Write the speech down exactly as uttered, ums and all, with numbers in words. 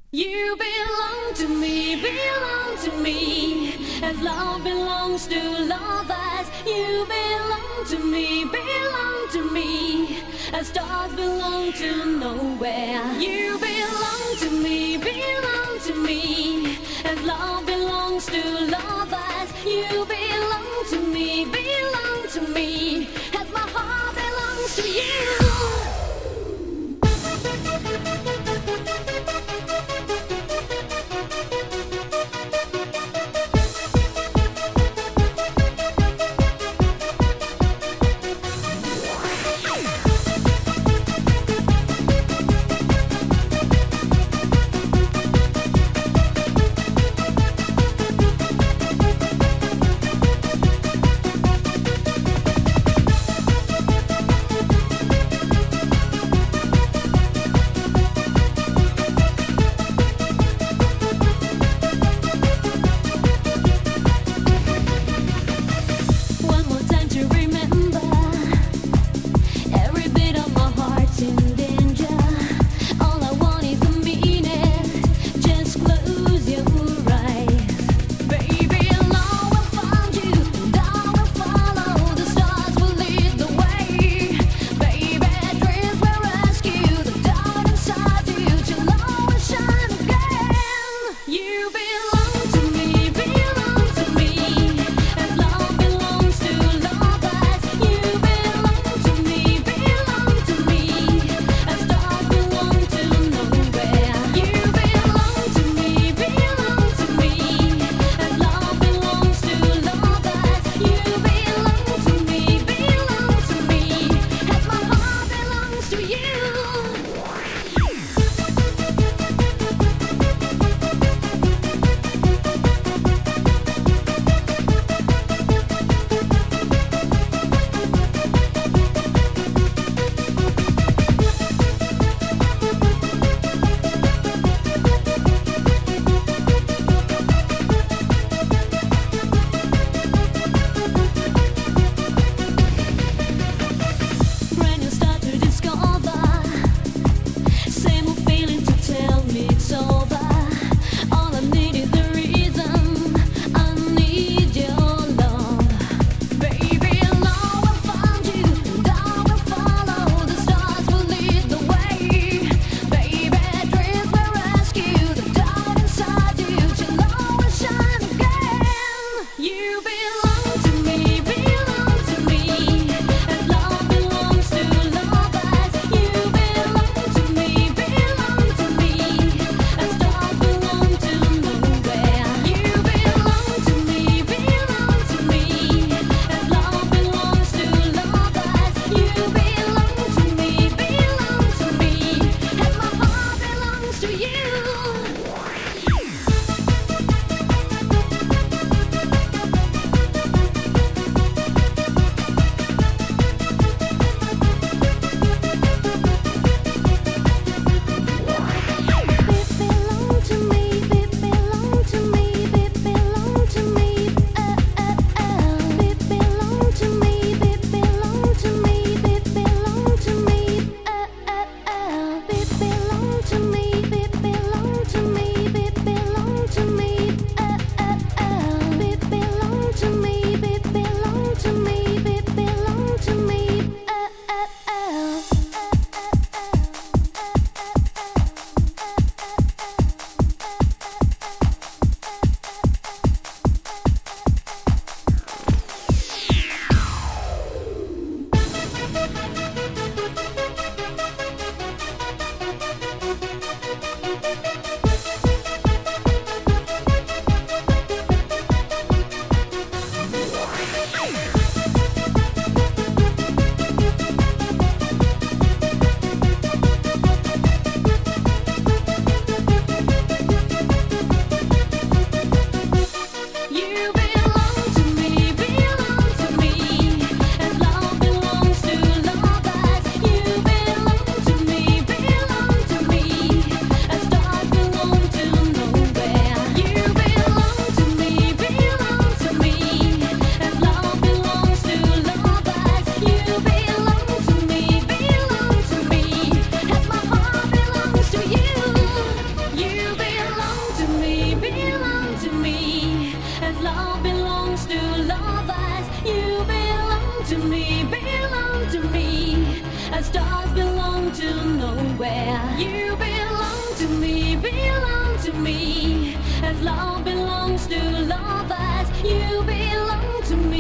You belong to me, belong to me, as love belongs to lovers. You belong to me, belong to me, as stars belong to nowhere. You belong to me, belong to me, as love belongs to lovers. You belong to me, belong to me, as my heart belongs to you. To me, to me, belong to me, as stars belong to nowhere. You belong to me, belong to me, as love belongs to lovers. You belong to me.